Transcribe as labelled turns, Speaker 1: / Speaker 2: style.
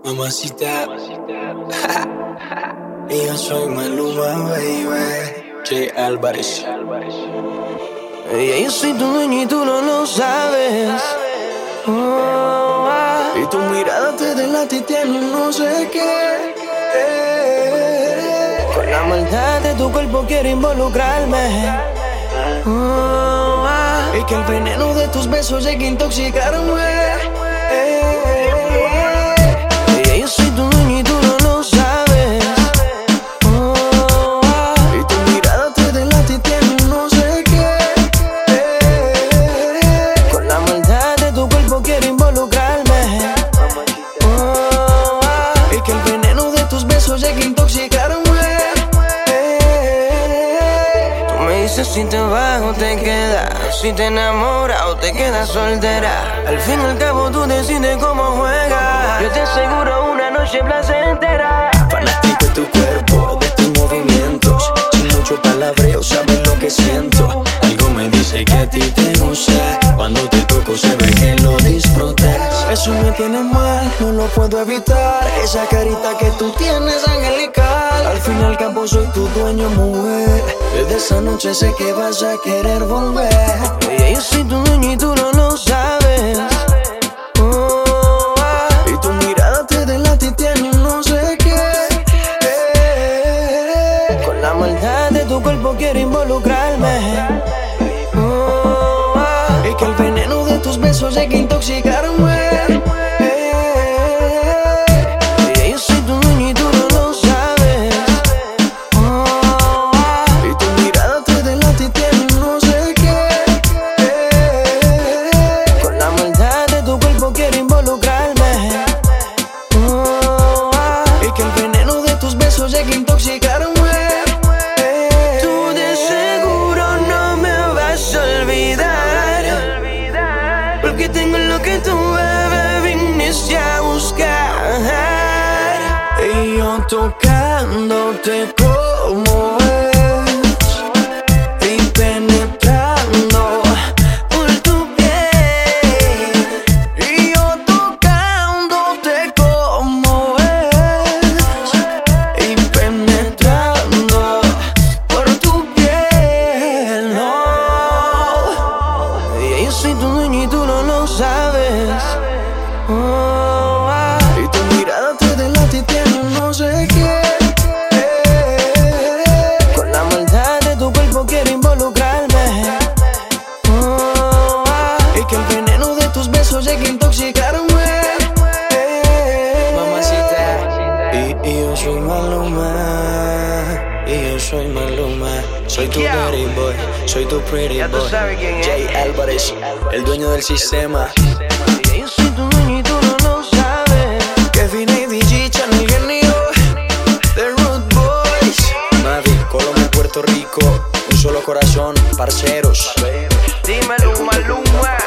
Speaker 1: Mamacita. Y yo soy Maluma, baby. J Álvarez.
Speaker 2: Yo soy tu dueño y tú no lo sabes.
Speaker 1: Y tu mirada te delata y tiene no sé qué.
Speaker 2: Con la maldad de tu cuerpo quiero involucrarme.
Speaker 1: Y que el veneno de tus besos llegue a intoxicarme.
Speaker 2: Yo soy tu dueño y tú no lo sabes.
Speaker 1: Y tu mirada te delata y tiene no sé qué.
Speaker 2: Con la maldad de tu cuerpo quiero involucrarme.
Speaker 1: Y que el veneno de tus besos llegue a intoxicarme.
Speaker 2: Tú me dices si te vas o te quedas, si te enamoras o te quedas soltera. Al fin y al cabo tú decides cómo juegas. Yo te aseguro una noche placentera.
Speaker 1: Fanático de tu cuerpo, de tus movimientos. Sin mucho palabreo, sabes lo que siento. Algo me dice que a ti te gusta. Cuando te toco se ve que lo disfrutas. Eso me tiene mal, no lo puedo evitar. Esa carita que tú tienes angelical. Al fin y al cabo soy tu dueño, mujer. Desde esa noche sé que vas a querer volver.
Speaker 2: Yo soy tu dueño y tú no lo sabes.
Speaker 1: Y tu mirada te delata y tiene no sé qué.
Speaker 2: Con la maldad de tu cuerpo quiero involucrarme.
Speaker 1: Y que el veneno de tus besos llegue a intoxicarme.
Speaker 2: Yo soy tu dueño y tú no lo sabes.
Speaker 1: Y tu mirada te delata y tiene no sé qué.
Speaker 2: Con la maldad de tu cuerpo quiero involucrarme.
Speaker 1: Y que el veneno de tus besos llegue a intoxicarme.
Speaker 2: Tú de seguro no me vas a olvidar, porque tengo lo que tú, bebé, viniste a buscar.
Speaker 1: Y yo tocándote como es. Y penetrando
Speaker 2: Por tu piel,
Speaker 1: y yo tocándote como es. Y penetrando por tu piel, no.
Speaker 2: yo soy tu dueño y tú no lo sabes.
Speaker 1: Y tu mirada te delata y tiene no sé qué.
Speaker 2: Con la maldad de tu cuerpo quiero involucrarme.
Speaker 1: Y que el veneno de tus besos llegue a intoxicarme. Mamacita. Y yo soy Maluma. Y yo soy Maluma. Soy tu dirty boy, soy tu pretty
Speaker 2: Ya tú
Speaker 1: boy.
Speaker 2: sabes quién es.
Speaker 1: J Álvarez, el dueño del sistema.
Speaker 2: Yo soy tu dueño y tú no lo sabes.
Speaker 1: Kevin ADG, Channel Genio, The Root Boys. Mavi, Colombia, Puerto Rico, un solo corazón, parceros.
Speaker 2: Dímelo, Maluma.